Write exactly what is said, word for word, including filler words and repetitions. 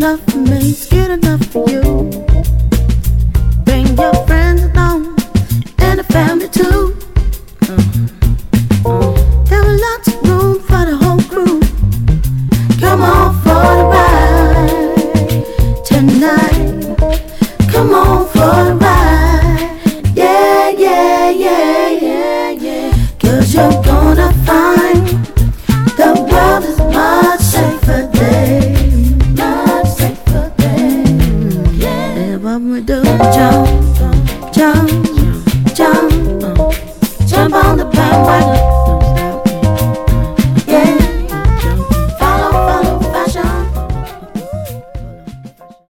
enough for me, it's good enough for you. Bring your friends along and the family too. There was lots of room for the whole crew. Come on for the ride tonight. Come on for the ride. Yeah, yeah, yeah, yeah, yeah. Cause you're gonna find the world is much safer there. Much safer there. Yeah, what we do, Joe?